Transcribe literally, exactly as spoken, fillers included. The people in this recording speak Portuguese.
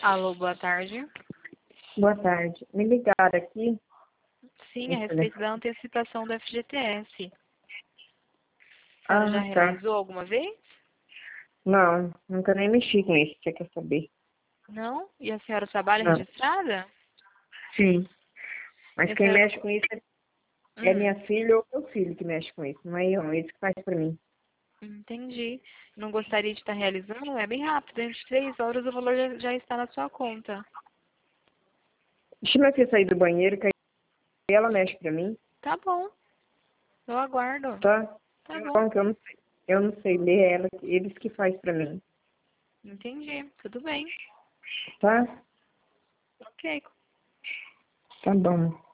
Alô, boa tarde. Boa tarde. Me ligaram aqui. Sim, a respeito da antecipação do F G T S. A senhora Ah, já tá. realizou alguma vez? Não, nunca nem mexi com isso, você quer saber? Não? E a senhora trabalha Não. registrada? Sim. Mas E a quem senhora... mexe com isso é é Hum, minha filha ou meu filho que mexe com isso. Não é eu, é eles que faz pra mim. entendi. Não gostaria de estar realizando? É bem rápido. Dentro de três horas o valor já, já está na sua conta. Deixa minha filha sair do banheiro, que aí ela mexe pra mim, Tá bom. Eu aguardo. tá? Tá bom. Bom, que eu não sei. Eu não sei ler, é ela, eles que faz pra mim, Entendi. Tudo bem. tá? Ok. Tá bom.